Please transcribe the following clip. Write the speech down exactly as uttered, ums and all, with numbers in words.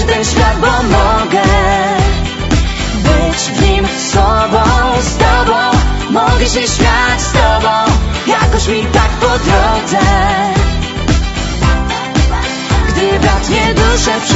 lepszy ten świat, bo mogę być w nim sobą, z tobą. Mogę się śmiać z tobą, jakoś mi tak po drodze. Gdy brat mnie duszę